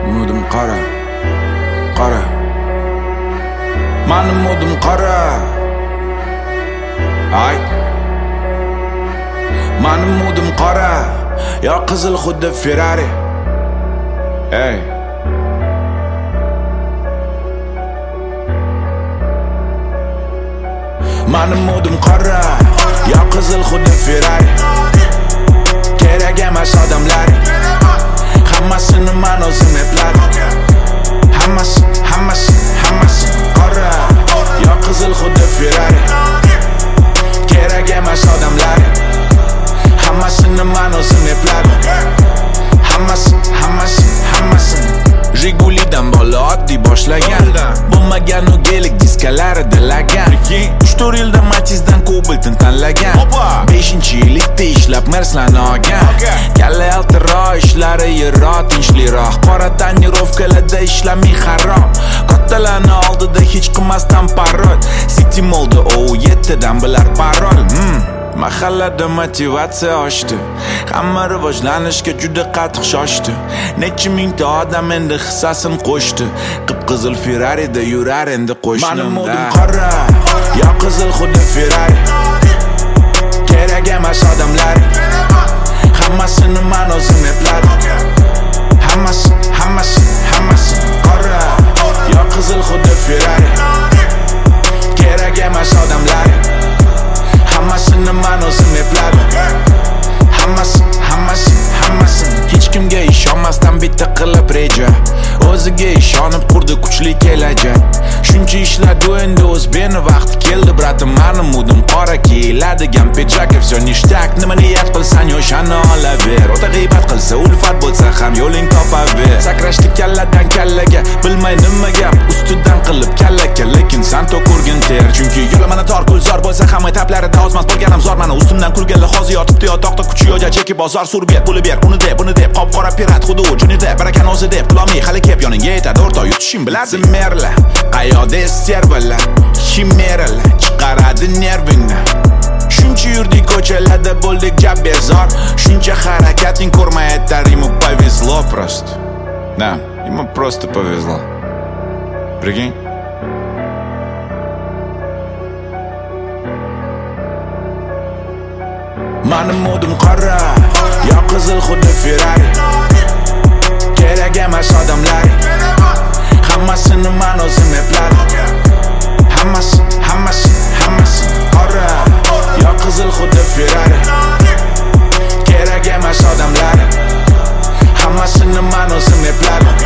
Modim qara, qara. Mening modim qara. Ay. Mening modim qara. Ya qizil xuddi Ferrari. Ey. Mening modim qara. Ya qizil xuddi Ferrari. Kerak emas odamlar. Hammasini men o'zim epladim. Hammasi qara. Ya qizil xuddi Ferrari. Kerak emas odamlar. Hammasini men o'zim epladim. Hammasi Jigulidan bola oddiy boshlagan. Bo'lmagan u gelik diskalarida lagan. 3-4 yilda Matizdan Cobalt'ni tanlagan. 5-yillikda ishlab Merslarni olgan. Kalla altiro ishlari yiro tinchliroq. Qora tonirovkalarda ishlamay harom. Kattalarni oldida hech qilmasdan parod. City Mallda O7 dan bilar parol. Mahallada motivatsiya oshdi. Hamma rivojlanishga juda qattiq shoshdi. Necha mingta odam endi hissasini qo'shdi. Qip-qizil Ferrari'da yurar endi qo'shnim. Mening modim qora, ya qizil xuddi Ferrari. Kerak emas odamlar. Hammasini men o'zim epladim. Hammasi qora, ya qizil xuddi Ferrari. Kerak emas odamlar. Hammasini men o'zim epladim. Hammasi hech kimga ishonmasdan bitta qilib reja. O'ziga ishonib qurdi kuchli kelajak. Shuncha ishladi endi o'zbeni vaqti keldi bratim. Mening modim qora kiyiladigan pidjak. Всё ништяк, nima niyat qilsan yo'shani olaver. O'ta g'iybat qilsa ulfat bo'lsa ham yo'ling topaver. Sakrashdi kalladan kallaga, bilmay nima gap. Ustidan qilib kallaka, lekin sen to'kurgin ter. Chunki yo'li mana tor gulzor bo'lsa ham etaplarida ozmas bo'lganim zor. Mana ustimdan kulganlar hozir yotibdi yotoqda kuchi yo'ja cheki bozor surbet puli ber. Uni deb, buni deb, qop-qora pirat xuddi o'jinida. Barakan o'zi deb, qilolmay hali kep yoningga yetadi. O'rta yutishing biladi. Merla, qayoqda serbalar, chimeralar chiqaradi nervingni. Shuncha yurdik ko'chalarda bo'ldik gap bezor. Shuncha harakating ko'rmayapti, ему повезло просто. Да, ему просто повезло. Прикинь? Mening modim qora, ya qizil xuddi Ferrari. Kerak emas odamlar. Hammasini men o'zim epladim. Hammasi qora, ya qizil xuddi Ferrari. Kerak emas odamlar. Hammasini men o'zim epladim.